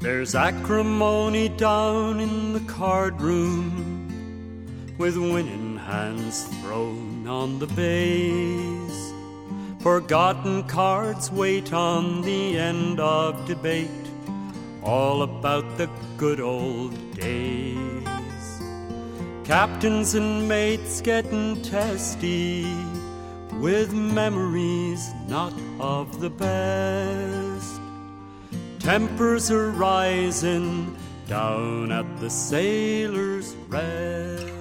There's acrimony down in the card room, with winning hands thrown on the bays. Forgotten cards wait on the end of debate, all about the good old days. Captains and mates getting testy, with memories not of the best. Tempers are rising down at the Sailor's Rest.